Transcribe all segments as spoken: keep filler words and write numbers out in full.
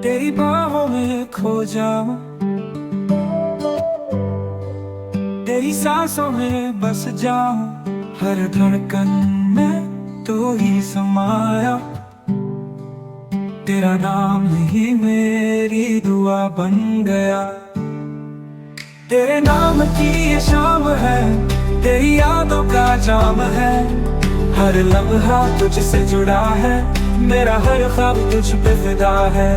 तेरी बाहों में खो जाऊं, तेरी सांसों में बस जाऊं, हर धड़कन में तू ही समाया। तेरा नाम ही मेरी दुआ बन गया। तेरे नाम की ये शाम है, तेरी यादों का जाम है। हर लम्हा तुझसे जुड़ा है, मेरा हर ख्वाब तुझ पे फिदा है।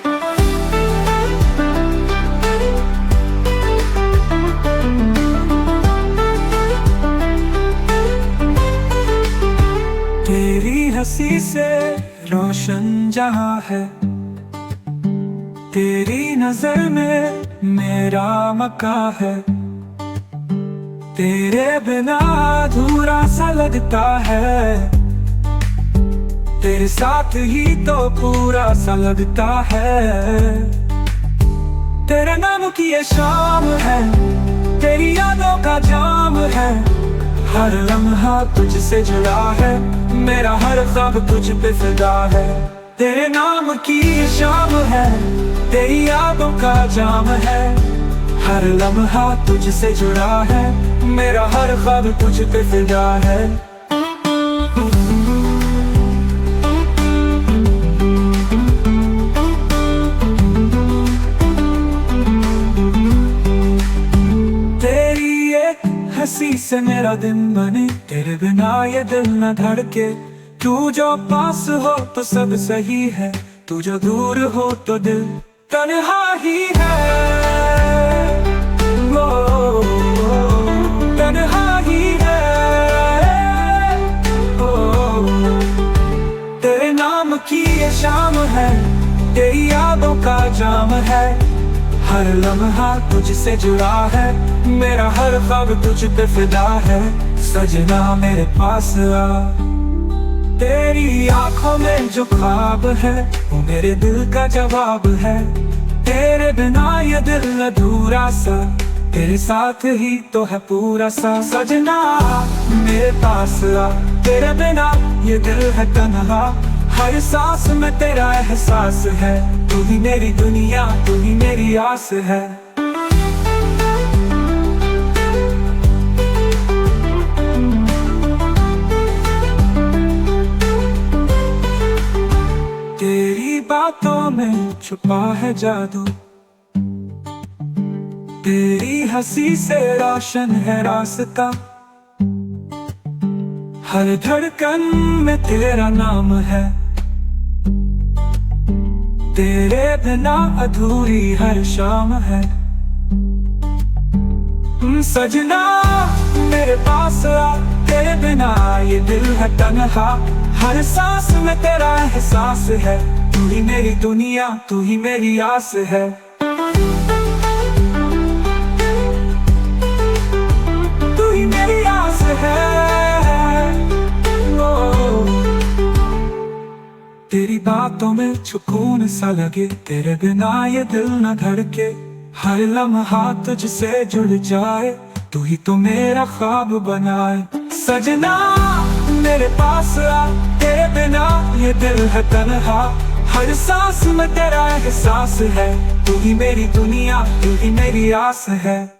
तेरी हंसी से रोशन जहां है, तेरी नजर में मेरा मकान है। तेरे बिना अधूरा सा लगता है, तेरे साथ ही तो पूरा सा लगता है। तेरे नाम की ये शाम है, तेरी यादों का जाम है। हर लम्हा तुझसे जुड़ा है, मेरा हर ख्वाब तुझ पे फिदा है। तेरे नाम की ये शाम है, तेरी यादों का जाम है। हर लम्हा तुझसे जुड़ा है, मेरा हर ख्वाब तुझ पे फिदा है। तेरी ये हंसी से मेरा दिन बने, तेरे बिना ये दिल न धड़के। तू जो पास हो तो सब सही है, तू जो दूर हो तो दिल तन्हा ही है। ओ, तन्हा ही है। ओ, तेरे नाम की ये शाम है, तेरी यादों का जाम है। हर लम्हा तुझसे जुड़ा है, मेरा हर ख्वाब तुझ पे फिदा है। सजना मेरे पास आ, तेरी आंखों में जो ख्वाब है वो मेरे दिल का जवाब है। तेरे बिना ये दिल अधूरा सा, तेरे साथ ही तो है पूरा सा। सजना मेरे पास आ, तेरे बिना ये दिल है तन्हा। हर सांस में तेरा एहसास है, तू ही मेरी दुनिया, तू ही मेरी आस है। तेरी बातों में छुपा है जादू, तेरी हंसी से रोशन है रास्ता। हर धड़कन में तेरा नाम है, तेरे बिना अधूरी हर शाम है। सजना मेरे पास आ, तेरे बिना ये दिल है तन्हा। हर सांस में तेरा एहसास है, तू ही मेरी दुनिया, तू ही मेरी आस है। तू ही मेरी आस है। ओ, तेरी बातों में सुकून सा लगे, तेरे बिना ये दिल न धड़के। हर लम्हा तुझसे जुड़ जाए, तू ही तो मेरा ख्वाब बनाए। सजना मेरे पास आ, तेरे बिना ये दिल है तन्हा। हर सांस में तेरा एहसास है, तू ही मेरी दुनिया, तू ही मेरी आस है।